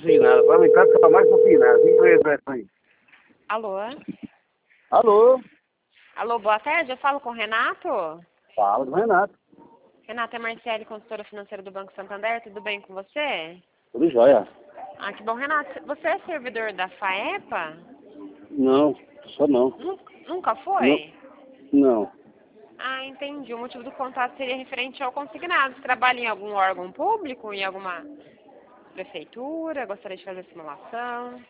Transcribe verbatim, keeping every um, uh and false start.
consignado. Para mim, tanto para mais consignado. Empresa aí. Alô? Alô? Alô, boa tarde. Eu falo com o Renato? Fala do Renato. Renato, é Marcele, consultora financeira do Banco Santander. Tudo bem com você? Tudo jóia? Ah, que bom. Renato, você é servidor da FAEPA? Não, só não. Nu- Nunca Não, foi? não. Ah, entendi. O motivo do contato seria referente ao consignado. Você trabalha em algum órgão público, em alguma prefeitura? Gostaria de fazer simulação?